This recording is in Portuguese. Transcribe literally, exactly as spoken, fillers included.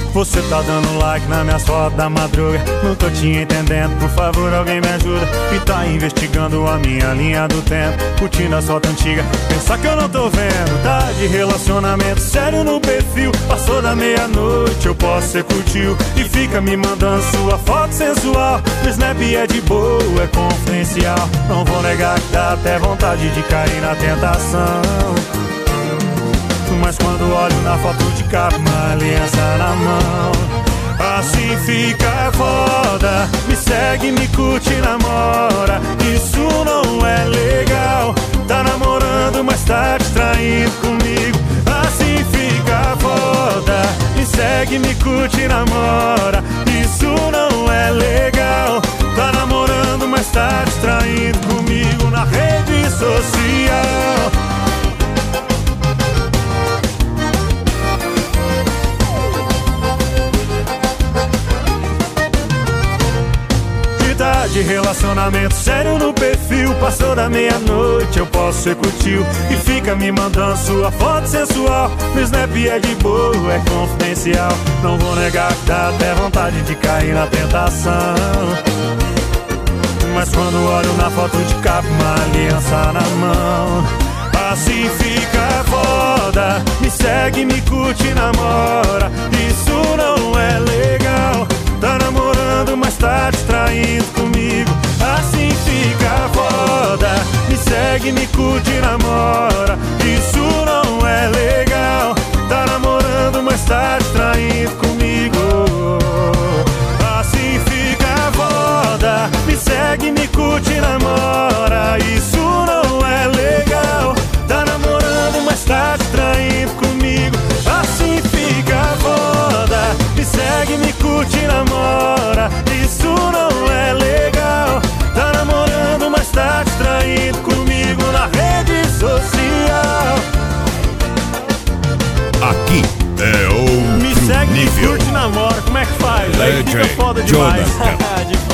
Você tá dando like na minha foto da madruga. Não tô te entendendo, por favor alguém me ajuda. E tá investigando a minha linha do tempo, curtindo a foto antiga, pensa que eu não tô vendo. Tá de relacionamento sério no perfil, passou da meia-noite, eu posso ser curtiu. E fica me mandando sua foto sensual, o snap é de boa, é confidencial. Não vou negar que dá até vontade de cair na tentação, mas quando olho na foto de capa, uma aliança na mão, assim fica é foda. Me segue, me curte, namora, isso não é legal. Tá namorando, mas tá te traindo comigo, assim fica foda. Me segue, me curte, namora, isso não é legal. Tá namorando, mas tá te traindo comigo na rede social. De relacionamento sério no perfil, passou da meia-noite, eu posso ser curtiu. E fica me mandando sua foto sensual, no snap é de boa, é confidencial. Não vou negar que dá até vontade de cair na tentação, mas quando olho na foto de capa, uma aliança na mão, assim fica foda. Me segue, me curte, namora, isso não é legal. Tá namorando, mas tá te traindo comigo, assim fica foda. Me segue, me curte, namora, isso não é legal. Tá namorando, mas tá te traindo comigo, assim fica foda. Me segue, me curte, namora, isso não é legal. Tá namorando, mas tá te traindo comigo, assim fica foda. Me segue, me curte, namora, isso não é legal. Tá namorando, mas tá te traindo comigo na rede social. Aqui é outro me segue, nível. me curte, namora, como é que faz? Aí fica foda demais.